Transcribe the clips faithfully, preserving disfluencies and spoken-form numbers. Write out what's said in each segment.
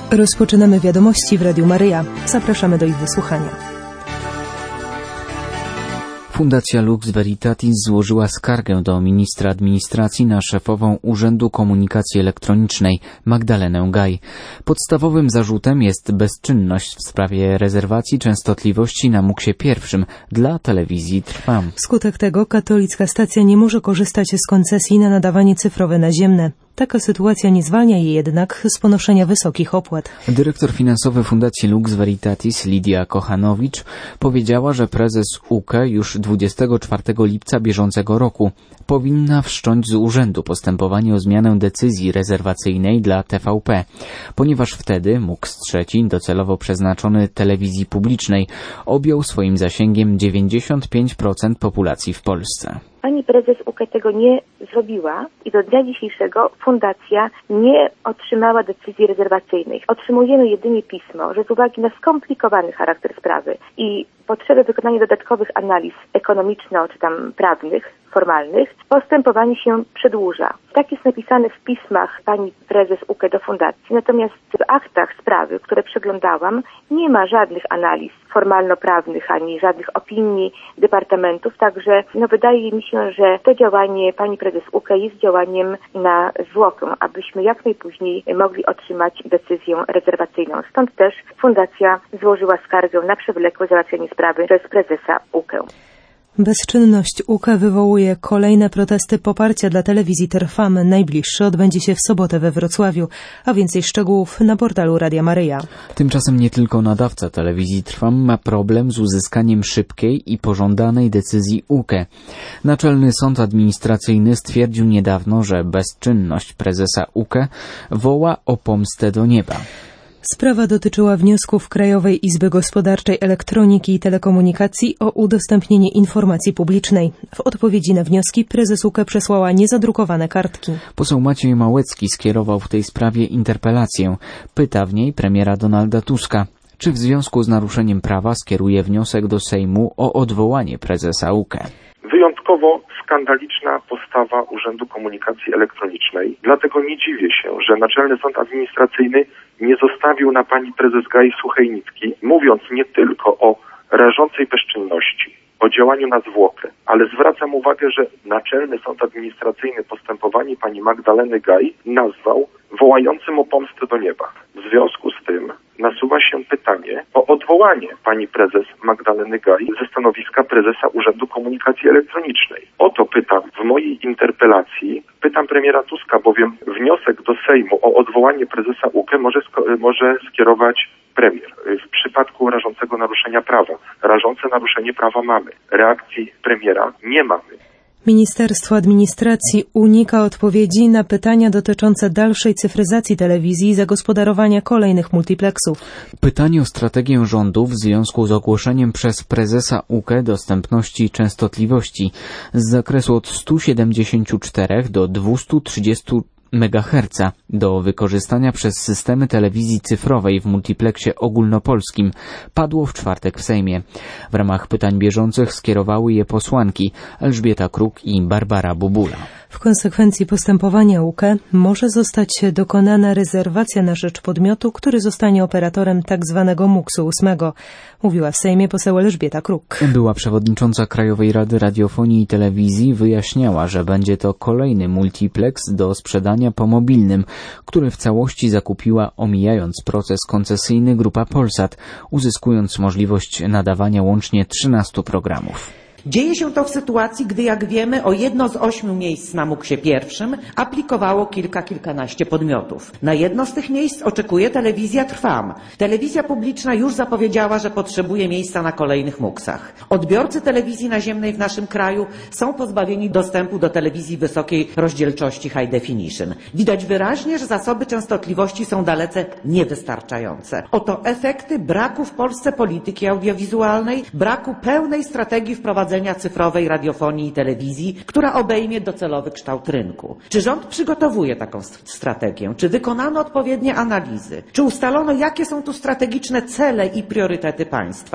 Rozpoczynamy wiadomości w Radiu Maryja. Zapraszamy do ich wysłuchania. Fundacja Lux Veritatis złożyła skargę do ministra administracji na szefową Urzędu Komunikacji Elektronicznej Magdalenę Gaj. Podstawowym zarzutem jest bezczynność w sprawie rezerwacji częstotliwości na muksie pierwszym dla telewizji Trwam. Wskutek tego katolicka stacja nie może korzystać z koncesji na nadawanie cyfrowe naziemne. Taka sytuacja nie zwalnia jej jednak z ponoszenia wysokich opłat. Dyrektor finansowy Fundacji Lux Veritatis Lidia Kochanowicz powiedziała, że prezes U K E już dwudziestego czwartego lipca bieżącego roku powinna wszcząć z urzędu postępowanie o zmianę decyzji rezerwacyjnej dla T V P, ponieważ wtedy muks trzeci, docelowo przeznaczony telewizji publicznej, objął swoim zasięgiem dziewięćdziesiąt pięć procent populacji w Polsce. Pani prezes U K E tego nie zrobiła i do dnia dzisiejszego fundacja nie otrzymała decyzji rezerwacyjnej. Otrzymujemy jedynie pismo, że z uwagi na skomplikowany charakter sprawy i potrzebę wykonania dodatkowych analiz ekonomiczno- czy tam prawnych, formalnych, postępowanie się przedłuża. Tak jest napisane w pismach pani prezes U K E do fundacji, natomiast w aktach sprawy, które przeglądałam, nie ma żadnych analiz formalno-prawnych, ani żadnych opinii departamentów, także no, wydaje mi się, że to działanie pani prezes U K E jest działaniem na zwłokę, abyśmy jak najpóźniej mogli otrzymać decyzję rezerwacyjną. Stąd też fundacja złożyła skargę na przewlekłe załatwienie sprawy przez prezesa U K E. Bezczynność U K E wywołuje kolejne protesty poparcia dla telewizji Trwam. Najbliższy odbędzie się w sobotę we Wrocławiu, a więcej szczegółów na portalu Radia Maryja. Tymczasem nie tylko nadawca telewizji Trwam ma problem z uzyskaniem szybkiej i pożądanej decyzji U K E. Naczelny Sąd Administracyjny stwierdził niedawno, że bezczynność prezesa U K E woła o pomstę do nieba. Sprawa dotyczyła wniosków Krajowej Izby Gospodarczej Elektroniki i Telekomunikacji o udostępnienie informacji publicznej. W odpowiedzi na wnioski prezes U K E przesłała niezadrukowane kartki. Poseł Maciej Małecki skierował w tej sprawie interpelację. Pyta w niej premiera Donalda Tuska, czy w związku z naruszeniem prawa skieruje wniosek do Sejmu o odwołanie prezesa U K E. Wyjątkowo skandaliczna postawa Urzędu Komunikacji Elektronicznej. Dlatego nie dziwię się, że Naczelny Sąd Administracyjny nie zostawił na pani prezes Gai suchej nitki, mówiąc nie tylko o rażącej bezczynności, o działaniu na zwłokę, ale zwracam uwagę, że Naczelny Sąd Administracyjny postępowanie pani Magdaleny Gaj nazwał wołającym o pomstę do nieba. W związku z tym nasuwa się pytanie o odwołanie pani prezes Magdaleny Gaj ze stanowiska prezesa Urzędu Komunikacji Elektronicznej. O to pytam w mojej interpelacji, pytam premiera Tuska, bowiem wniosek do Sejmu o odwołanie prezesa U K E może, może skierować premier. W przypadku rażącego naruszenia prawa, rażące naruszenie prawa mamy. Reakcji premiera nie mamy. Ministerstwo Administracji unika odpowiedzi na pytania dotyczące dalszej cyfryzacji telewizji i zagospodarowania kolejnych multiplexów. Pytanie o strategię rządu w związku z ogłoszeniem przez prezesa U K E dostępności częstotliwości z zakresu od stu siedemdziesięciu czterech do dwustu trzydziestu megaherca do wykorzystania przez systemy telewizji cyfrowej w multipleksie ogólnopolskim padło w czwartek w Sejmie. W ramach pytań bieżących skierowały je posłanki Elżbieta Kruk i Barbara Bubula. W konsekwencji postępowania U K E może zostać dokonana rezerwacja na rzecz podmiotu, który zostanie operatorem tzw. muksu ósmego, mówiła w Sejmie poseł Elżbieta Kruk. Była przewodnicząca Krajowej Rady Radiofonii i Telewizji wyjaśniała, że będzie to kolejny multiplex do sprzedania po mobilnym, który w całości zakupiła, omijając proces koncesyjny, grupa Polsat, uzyskując możliwość nadawania łącznie trzynastu programów. Dzieje się to w sytuacji, gdy, jak wiemy, o jedno z ośmiu miejsc na muksie pierwszym aplikowało kilka, kilkanaście podmiotów. Na jedno z tych miejsc oczekuje telewizja Trwam. Telewizja publiczna już zapowiedziała, że potrzebuje miejsca na kolejnych muksach. Odbiorcy telewizji naziemnej w naszym kraju są pozbawieni dostępu do telewizji wysokiej rozdzielczości high definition. Widać wyraźnie, że zasoby częstotliwości są dalece niewystarczające. Oto efekty braku w Polsce polityki audiowizualnej, braku pełnej strategii wprowadzenia cyfrowej radiofonii i telewizji, która obejmie docelowy kształt rynku. Czy rząd przygotowuje taką strategię? Czy wykonano odpowiednie analizy? Czy ustalono, jakie są tu strategiczne cele i priorytety państwa?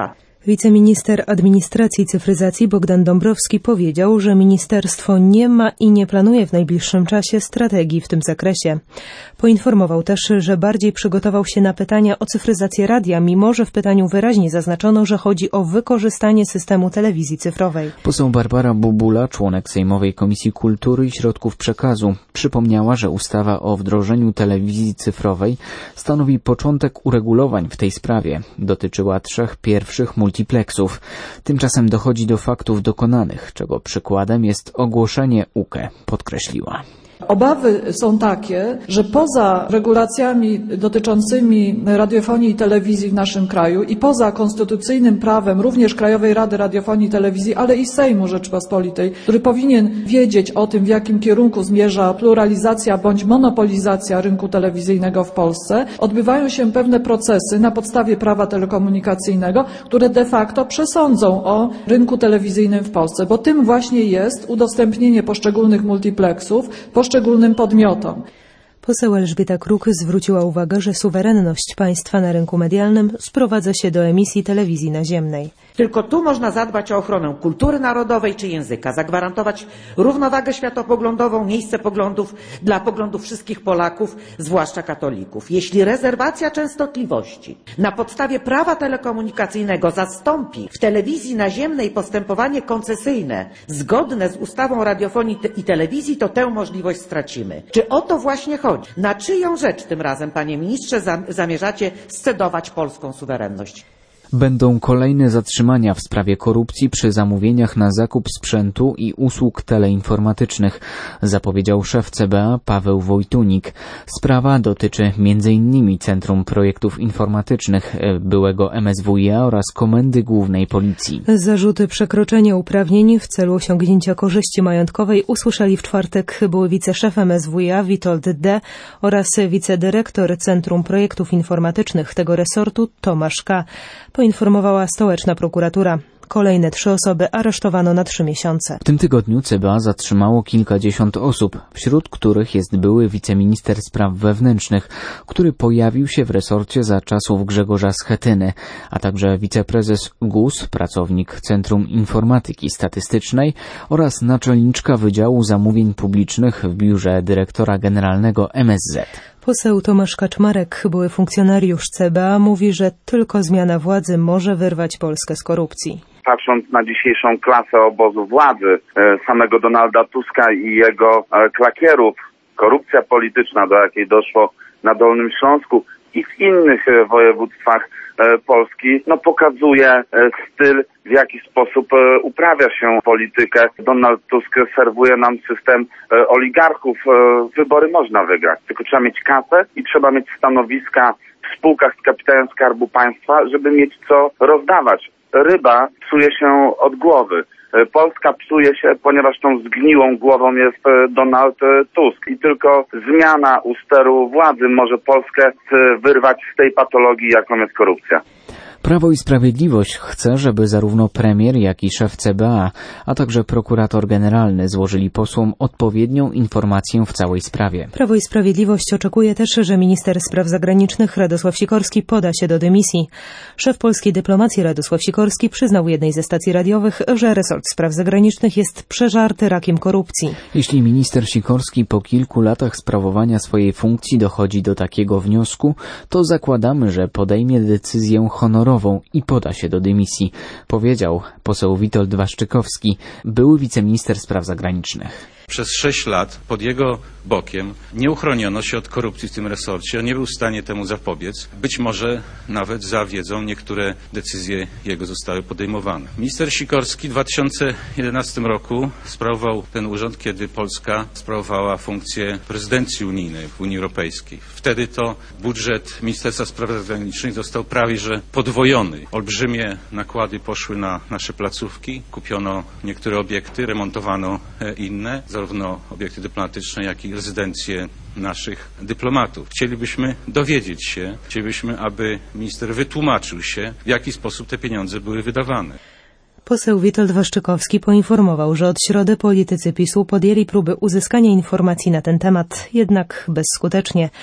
Wiceminister Administracji i Cyfryzacji Bogdan Dąbrowski powiedział, że ministerstwo nie ma i nie planuje w najbliższym czasie strategii w tym zakresie. Poinformował też, że bardziej przygotował się na pytania o cyfryzację radia, mimo że w pytaniu wyraźnie zaznaczono, że chodzi o wykorzystanie systemu telewizji cyfrowej. Poseł Barbara Bubula, członek Sejmowej Komisji Kultury i Środków Przekazu, przypomniała, że ustawa o wdrożeniu telewizji cyfrowej stanowi początek uregulowań w tej sprawie. Dotyczyła trzech pierwszych multiplexów. multiplexów. Tymczasem dochodzi do faktów dokonanych, czego przykładem jest ogłoszenie U K E, podkreśliła. Obawy są takie, że poza regulacjami dotyczącymi radiofonii i telewizji w naszym kraju i poza konstytucyjnym prawem również Krajowej Rady Radiofonii i Telewizji, ale i Sejmu Rzeczypospolitej, który powinien wiedzieć o tym, w jakim kierunku zmierza pluralizacja bądź monopolizacja rynku telewizyjnego w Polsce, odbywają się pewne procesy na podstawie prawa telekomunikacyjnego, które de facto przesądzą o rynku telewizyjnym w Polsce, bo tym właśnie jest udostępnienie poszczególnych multiplexów, poszczególnym podmiotom. Poseł Elżbieta Kruk zwróciła uwagę, że suwerenność państwa na rynku medialnym sprowadza się do emisji telewizji naziemnej. Tylko tu można zadbać o ochronę kultury narodowej czy języka, zagwarantować równowagę światopoglądową, miejsce poglądów dla poglądów wszystkich Polaków, zwłaszcza katolików. Jeśli rezerwacja częstotliwości na podstawie prawa telekomunikacyjnego zastąpi w telewizji naziemnej postępowanie koncesyjne zgodne z ustawą o radiofonii i telewizji, to tę możliwość stracimy. Czy o to właśnie chodzi? Na czyją rzecz tym razem, panie ministrze, zamierzacie scedować polską suwerenność? Będą kolejne zatrzymania w sprawie korupcji przy zamówieniach na zakup sprzętu i usług teleinformatycznych, zapowiedział szef C B A Paweł Wojtunik. Sprawa dotyczy między innymi Centrum Projektów Informatycznych, byłego M S W i A oraz Komendy Głównej Policji. Zarzuty przekroczenia uprawnień w celu osiągnięcia korzyści majątkowej usłyszeli w czwartek były wiceszef M S W i A Witold D. oraz wicedyrektor Centrum Projektów Informatycznych tego resortu Tomasz K. Poinformowała stołeczna prokuratura. Kolejne trzy osoby aresztowano na trzy miesiące. W tym tygodniu C B A zatrzymało kilkadziesiąt osób, wśród których jest były wiceminister spraw wewnętrznych, który pojawił się w resorcie za czasów Grzegorza Schetyny, a także wiceprezes G U S, pracownik Centrum Informatyki Statystycznej oraz naczelniczka Wydziału Zamówień Publicznych w biurze dyrektora generalnego M S Z. Poseł Tomasz Kaczmarek, były funkcjonariusz C B A, mówi, że tylko zmiana władzy może wyrwać Polskę z korupcji. Patrząc na dzisiejszą klasę obozu władzy, samego Donalda Tuska i jego klakierów, korupcja polityczna, do jakiej doszło na Dolnym Śląsku i w innych województwach Polski, no pokazuje styl, w jaki sposób uprawia się politykę. Donald Tusk serwuje nam system oligarchów. Wybory można wygrać, tylko trzeba mieć kasę i trzeba mieć stanowiska w spółkach z kapitałem Skarbu Państwa, żeby mieć co rozdawać. Ryba psuje się od głowy. Polska psuje się, ponieważ tą zgniłą głową jest Donald Tusk i tylko zmiana u steru władzy może Polskę wyrwać z tej patologii, jaką jest korupcja. Prawo i Sprawiedliwość chce, żeby zarówno premier, jak i szef C B A, a także prokurator generalny złożyli posłom odpowiednią informację w całej sprawie. Prawo i Sprawiedliwość oczekuje też, że minister spraw zagranicznych Radosław Sikorski poda się do dymisji. Szef polskiej dyplomacji Radosław Sikorski przyznał jednej ze stacji radiowych, że resort spraw zagranicznych jest przeżarty rakiem korupcji. Jeśli minister Sikorski po kilku latach sprawowania swojej funkcji dochodzi do takiego wniosku, to zakładamy, że podejmie decyzję honorową i poda się do dymisji, powiedział poseł Witold Waszczykowski, były wiceminister spraw zagranicznych. Przez sześć lat pod jego bokiem nie uchroniono się od korupcji w tym resorcie. On nie był w stanie temu zapobiec. Być może nawet za wiedzą niektóre decyzje jego zostały podejmowane. Minister Sikorski w dwa tysiące jedenastym roku sprawował ten urząd, kiedy Polska sprawowała funkcję prezydencji unijnej w Unii Europejskiej. Wtedy to budżet Ministerstwa Spraw Zagranicznych został prawie że podwojony. Olbrzymie nakłady poszły na nasze placówki. Kupiono niektóre obiekty, remontowano inne, zarówno obiekty dyplomatyczne, jak i rezydencje naszych dyplomatów. Chcielibyśmy dowiedzieć się, chcielibyśmy, aby minister wytłumaczył się, w jaki sposób te pieniądze były wydawane. Poseł Witold Waszczykowski poinformował, że od środy politycy PiSu podjęli próby uzyskania informacji na ten temat, jednak bezskutecznie.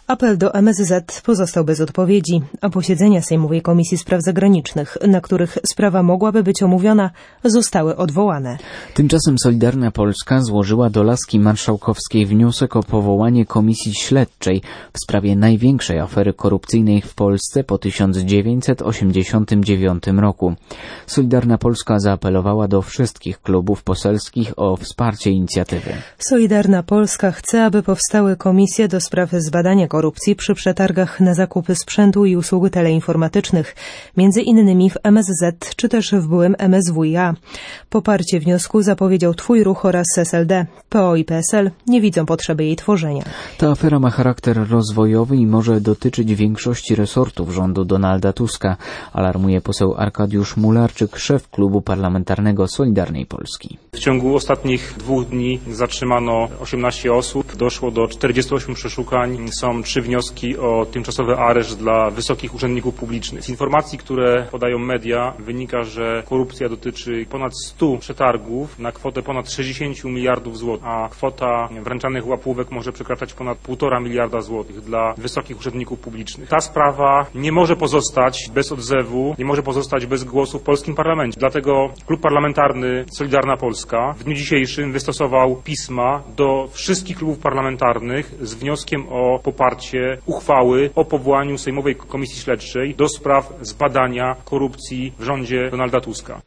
Apel do M S Z pozostał bez odpowiedzi, a posiedzenia Sejmowej Komisji Spraw Zagranicznych, na których sprawa mogłaby być omówiona, zostały odwołane. Tymczasem Solidarna Polska złożyła do laski marszałkowskiej wniosek o powołanie komisji śledczej w sprawie największej afery korupcyjnej w Polsce po tysiąc dziewięćset osiemdziesiątym dziewiątym roku. Solidarna Polska zaapelowała do wszystkich klubów poselskich o wsparcie inicjatywy. Solidarna Polska chce, aby powstały komisje do spraw zbadania korupcji przy przetargach na zakupy sprzętu i usług teleinformatycznych, między innymi w M S Z czy też w byłym M S W iA. Poparcie wniosku zapowiedział Twój Ruch oraz S L D. P O i P S L nie widzą potrzeby jej tworzenia. Ta afera ma charakter rozwojowy i może dotyczyć większości resortów rządu Donalda Tuska, alarmuje poseł Arkadiusz Mularczyk, szef klubu parlamentarnego Solidarnej Polski. W ciągu ostatnich dwóch dni zatrzymano osiemnaście osób, doszło do czterdziestu ośmiu przeszukań, są trzy wnioski o tymczasowy areszt dla wysokich urzędników publicznych. Z informacji, które podają media, wynika, że korupcja dotyczy ponad stu przetargów na kwotę ponad sześćdziesięciu miliardów złotych, a kwota wręczanych łapówek może przekraczać ponad półtora miliarda złotych dla wysokich urzędników publicznych. Ta sprawa nie może pozostać bez odzewu, nie może pozostać bez głosu w polskim parlamencie. Dlatego Klub Parlamentarny Solidarna Polska w dniu dzisiejszym wystosował pisma do wszystkich klubów parlamentarnych z wnioskiem o poparcie uchwały o powołaniu Sejmowej Komisji Śledczej do spraw zbadania korupcji w rządzie Donalda Tuska.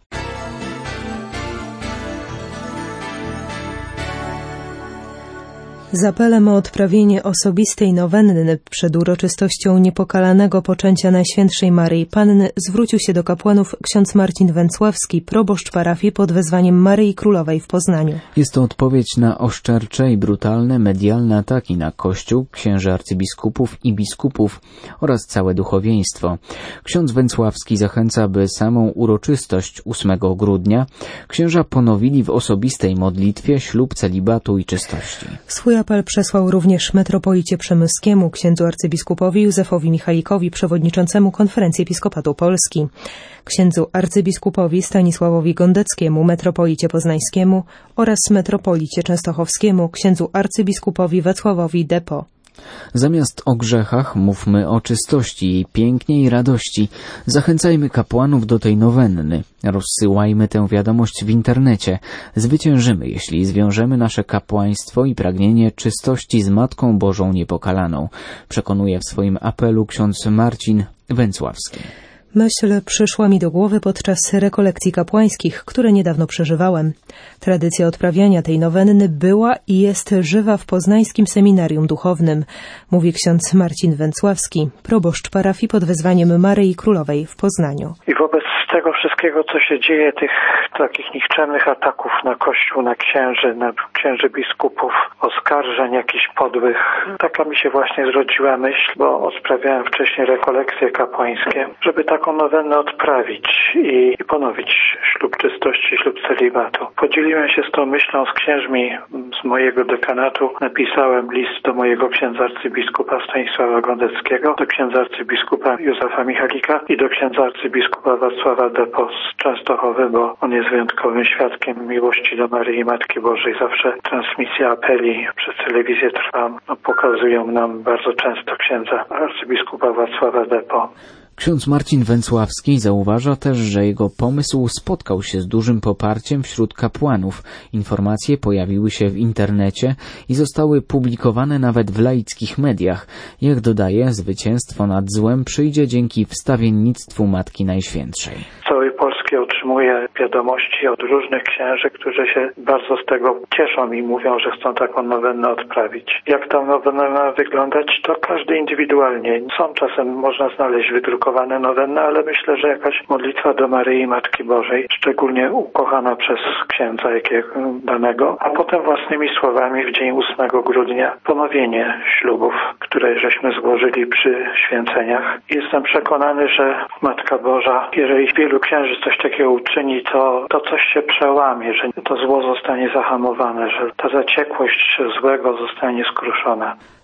Z apelem o odprawienie osobistej nowenny przed uroczystością niepokalanego poczęcia Najświętszej Maryi Panny zwrócił się do kapłanów ksiądz Marcin Węcławski, proboszcz parafii pod wezwaniem Maryi Królowej w Poznaniu. Jest to odpowiedź na oszczercze i brutalne medialne ataki na Kościół, księży arcybiskupów i biskupów oraz całe duchowieństwo. Ksiądz Węcławski zachęca, by samą uroczystość ósmego grudnia księża ponowili w osobistej modlitwie ślub celibatu i czystości. Swój apel przesłał również metropolicie przemyskiemu, księdzu arcybiskupowi Józefowi Michalikowi, przewodniczącemu Konferencji Episkopatu Polski, księdzu arcybiskupowi Stanisławowi Gondeckiemu, metropolicie poznańskiemu oraz metropolicie częstochowskiemu, księdzu arcybiskupowi Wacławowi Depo. Zamiast o grzechach mówmy o czystości, jej pięknie i radości. Zachęcajmy kapłanów do tej nowenny. Rozsyłajmy tę wiadomość w internecie. Zwyciężymy, jeśli zwiążemy nasze kapłaństwo i pragnienie czystości z Matką Bożą Niepokalaną, przekonuje w swoim apelu ksiądz Marcin Węcławski. Myśl przyszła mi do głowy podczas rekolekcji kapłańskich, które niedawno przeżywałem. Tradycja odprawiania tej nowenny była i jest żywa w poznańskim seminarium duchownym, mówi ksiądz Marcin Węcławski, proboszcz parafii pod wezwaniem Maryi Królowej w Poznaniu. I wobec tego wszystkiego, co się dzieje, tych takich nikczemnych ataków na Kościół, na księży, na księży biskupów, oskarżeń jakichś podłych, taka mi się właśnie zrodziła myśl, bo odprawiałem wcześniej rekolekcje kapłańskie, żeby taką nowennę odprawić i, i ponowić ślub czystości, ślub celibatu. Podzieliłem się z tą myślą z księżmi z mojego dekanatu. Napisałem list do mojego księdza arcybiskupa Stanisława Gondeckiego, do księdza arcybiskupa Józefa Michalika i do księdza arcybiskupa Wacława Depo z Częstochowy, bo on jest wyjątkowym świadkiem miłości do Maryi Matki Bożej. Zawsze transmisja apeli przez telewizję Trwam no, pokazują nam bardzo często księdza arcybiskupa Wacława Depo. Ksiądz Marcin Węcławski zauważa też, że jego pomysł spotkał się z dużym poparciem wśród kapłanów. Informacje pojawiły się w internecie i zostały publikowane nawet w laickich mediach. Jak dodaje, zwycięstwo nad złem przyjdzie dzięki wstawiennictwu Matki Najświętszej. Całej Polski otrzymuję wiadomości od różnych księży, którzy się bardzo z tego cieszą i mówią, że chcą taką nowennę odprawić. Jak ta nowenna ma wyglądać, to każdy indywidualnie. Są czasem, można znaleźć wydrukowane nowenny, ale myślę, że jakaś modlitwa do Maryi Matki Bożej, szczególnie ukochana przez księdza jakiego danego, a potem własnymi słowami w dzień ósmego grudnia ponowienie ślubów, które żeśmy złożyli przy święceniach. Jestem przekonany, że Matka Boża, jeżeli wielu księży coś takiego uczyni, to, to coś się przełamie, że to zło zostanie zahamowane, że ta zaciekłość złego zostanie skruszona.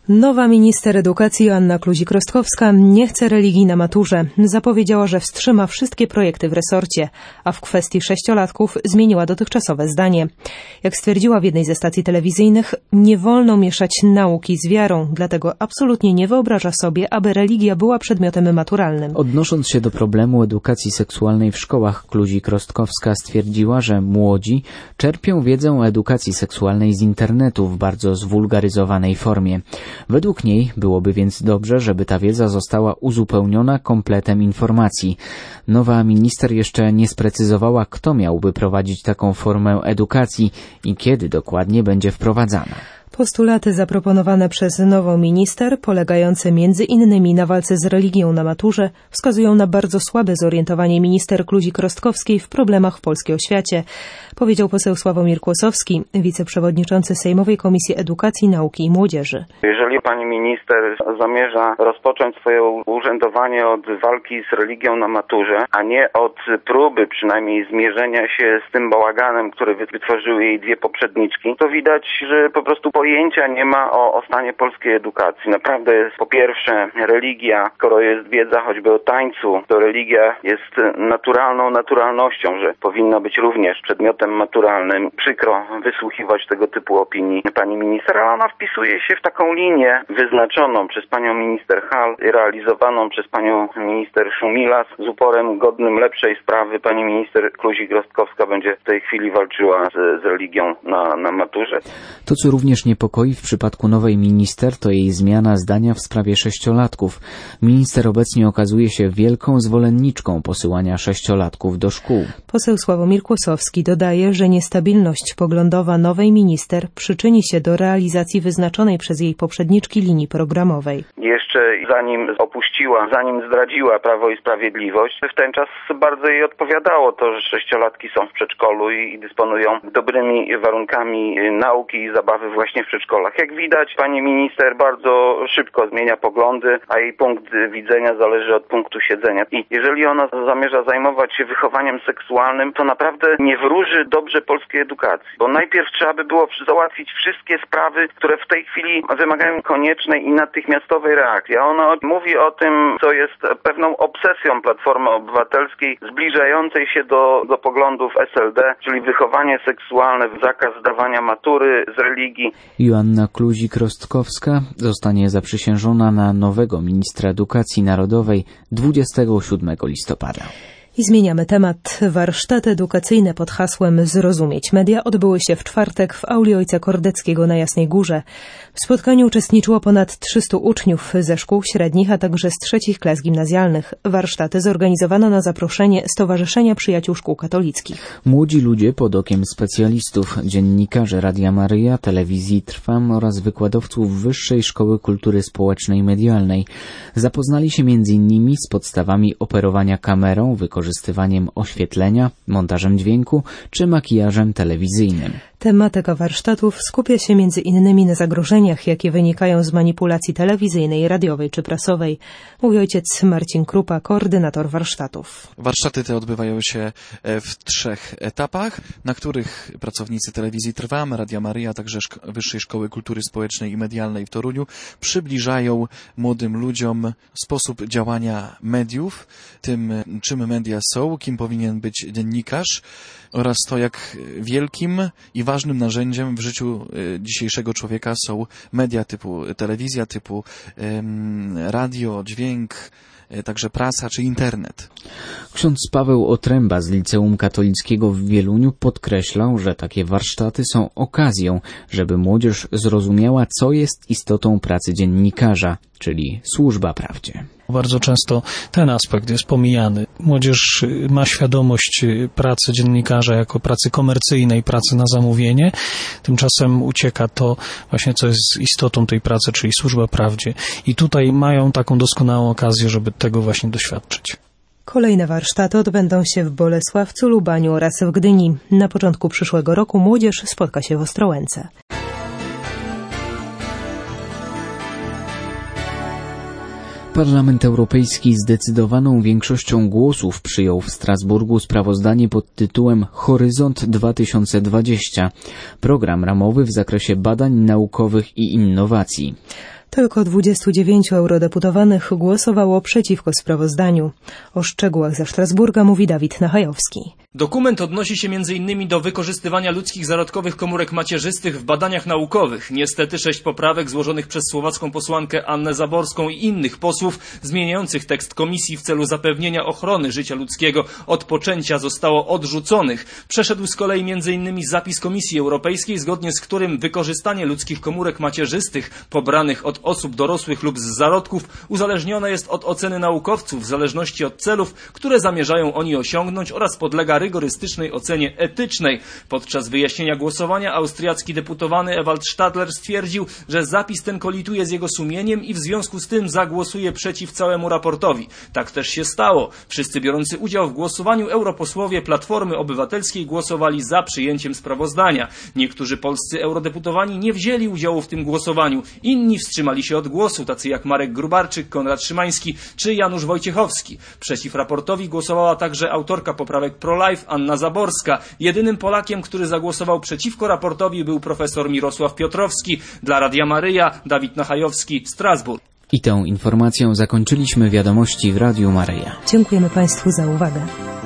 Nowa minister edukacji Joanna Kluzik-Rostkowska nie chce religii na maturze. Zapowiedziała, że wstrzyma wszystkie projekty w resorcie, a w kwestii sześciolatków zmieniła dotychczasowe zdanie. Jak stwierdziła w jednej ze stacji telewizyjnych, nie wolno mieszać nauki z wiarą, dlatego absolutnie nie wyobraża sobie, aby religia była przedmiotem maturalnym. Odnosząc się do problemu edukacji seksualnej w szkołach, Kluzik-Rostkowska stwierdziła, że młodzi czerpią wiedzę o edukacji seksualnej z internetu w bardzo zwulgaryzowanej formie. Według niej byłoby więc dobrze, żeby ta wiedza została uzupełniona kompletem informacji. Nowa minister jeszcze nie sprecyzowała, kto miałby prowadzić taką formę edukacji i kiedy dokładnie będzie wprowadzana. Postulaty zaproponowane przez nową minister, polegające między innymi na walce z religią na maturze, wskazują na bardzo słabe zorientowanie minister Kluzik-Rostkowskiej w problemach w polskiej oświacie, powiedział poseł Sławomir Kłosowski, wiceprzewodniczący Sejmowej Komisji Edukacji, Nauki i Młodzieży. Jeżeli pani minister zamierza rozpocząć swoje urzędowanie od walki z religią na maturze, a nie od próby przynajmniej zmierzenia się z tym bałaganem, który wytworzyły jej dwie poprzedniczki, to widać, że po prostu pojęcia nie ma o, o stanie polskiej edukacji. Naprawdę jest po pierwsze religia, skoro jest wiedza choćby o tańcu, to religia jest naturalną naturalnością, że powinna być również przedmiotem maturalnym. Przykro wysłuchiwać tego typu opinii pani minister, ale ona wpisuje się w taką linię wyznaczoną przez panią minister Hall, realizowaną przez panią minister Szumilas z uporem godnym lepszej sprawy. Pani minister Kluzik-Rostkowska będzie w tej chwili walczyła z, z religią na, na maturze. To, co również niepokoi w przypadku nowej minister, to jej zmiana zdania w sprawie sześciolatków. Minister obecnie okazuje się wielką zwolenniczką posyłania sześciolatków do szkół. Poseł Sławomir Kłosowski dodaje, że niestabilność poglądowa nowej minister przyczyni się do realizacji wyznaczonej przez jej poprzedniczki linii programowej. Jeszcze zanim opuściła, zanim zdradziła Prawo i Sprawiedliwość, w ten czas bardzo jej odpowiadało to, że sześciolatki są w przedszkolu i dysponują dobrymi warunkami nauki i zabawy właśnie w przedszkolach. Jak widać, pani minister bardzo szybko zmienia poglądy, a jej punkt widzenia zależy od punktu siedzenia. I jeżeli ona zamierza zajmować się wychowaniem seksualnym, to naprawdę nie wróży dobrze polskiej edukacji. Bo najpierw trzeba by było załatwić wszystkie sprawy, które w tej chwili wymagają koniecznej i natychmiastowej reakcji. A ona mówi o tym, co jest pewną obsesją Platformy Obywatelskiej, zbliżającej się do, do poglądów S L D, czyli wychowanie seksualne, zakaz zdawania matury z religii. Joanna Kluzik-Rostkowska zostanie zaprzysiężona na nowego ministra edukacji narodowej dwudziestego siódmego listopada. I zmieniamy temat. Warsztaty edukacyjne pod hasłem Zrozumieć Media odbyły się w czwartek w auli ojca Kordeckiego na Jasnej Górze. W spotkaniu uczestniczyło ponad trzystu uczniów ze szkół średnich, a także z trzecich klas gimnazjalnych. Warsztaty zorganizowano na zaproszenie Stowarzyszenia Przyjaciół Szkół Katolickich. Młodzi ludzie pod okiem specjalistów, dziennikarzy Radia Maryja, Telewizji Trwam oraz wykładowców Wyższej Szkoły Kultury Społecznej i Medialnej zapoznali się między innymi z podstawami operowania kamerą, wykorzystywaniem oświetlenia, montażem dźwięku czy makijażem telewizyjnym. Tematyka warsztatów skupia się między innymi na zagrożeniach, jakie wynikają z manipulacji telewizyjnej, radiowej czy prasowej, mówi ojciec Marcin Krupa, koordynator warsztatów. Warsztaty te odbywają się w trzech etapach, na których pracownicy Telewizji Trwam, Radia Maryja, a także Szko- Wyższej Szkoły Kultury Społecznej i Medialnej w Toruniu przybliżają młodym ludziom sposób działania mediów, tym czym media są, kim powinien być dziennikarz oraz to, jak wielkim i ważnym narzędziem w życiu dzisiejszego człowieka są media typu telewizja, typu um, radio, dźwięk, także prasa czy internet. Ksiądz Paweł Otręba z Liceum Katolickiego w Wieluniu podkreślał, że takie warsztaty są okazją, żeby młodzież zrozumiała, co jest istotą pracy dziennikarza, czyli służba prawdzie. Bardzo często ten aspekt jest pomijany. Młodzież ma świadomość pracy dziennikarza jako pracy komercyjnej, pracy na zamówienie. Tymczasem ucieka to właśnie, co jest istotą tej pracy, czyli służba prawdzie. I tutaj mają taką doskonałą okazję, żeby tego właśnie doświadczyć. Kolejne warsztaty odbędą się w Bolesławcu, Lubaniu oraz w Gdyni. Na początku przyszłego roku młodzież spotka się w Ostrołęce. Parlament Europejski zdecydowaną większością głosów przyjął w Strasburgu sprawozdanie pod tytułem Horyzont dwa tysiące dwadzieścia, program ramowy w zakresie badań naukowych i innowacji. Tylko dwudziestu dziewięciu eurodeputowanych głosowało przeciwko sprawozdaniu. O szczegółach ze Strasburga mówi Dawid Nachajowski. Dokument odnosi się między innymi do wykorzystywania ludzkich zarodkowych komórek macierzystych w badaniach naukowych. Niestety sześć poprawek złożonych przez słowacką posłankę Annę Zaborską i innych posłów zmieniających tekst komisji w celu zapewnienia ochrony życia ludzkiego od poczęcia zostało odrzuconych. Przeszedł z kolei między innymi zapis Komisji Europejskiej, zgodnie z którym wykorzystanie ludzkich komórek macierzystych pobranych od osób dorosłych lub z zarodków uzależnione jest od oceny naukowców w zależności od celów, które zamierzają oni osiągnąć, oraz podlega rygorystycznej ocenie etycznej. Podczas wyjaśnienia głosowania austriacki deputowany Ewald Stadler stwierdził, że zapis ten koliduje z jego sumieniem i w związku z tym zagłosuje przeciw całemu raportowi. Tak też się stało. Wszyscy biorący udział w głosowaniu europosłowie Platformy Obywatelskiej głosowali za przyjęciem sprawozdania. Niektórzy polscy eurodeputowani nie wzięli udziału w tym głosowaniu. Inni wstrzymali się od głosu, tacy jak Marek Grubarczyk, Konrad Szymański czy Janusz Wojciechowski. Przeciw raportowi głosowała także autorka poprawek pro-life Anna Zaborska. Jedynym Polakiem, który zagłosował przeciwko raportowi, był profesor Mirosław Piotrowski. Dla Radia Maryja Dawid Nachajowski, Strasburg. I tą informacją zakończyliśmy wiadomości w Radiu Maryja. Dziękujemy Państwu za uwagę.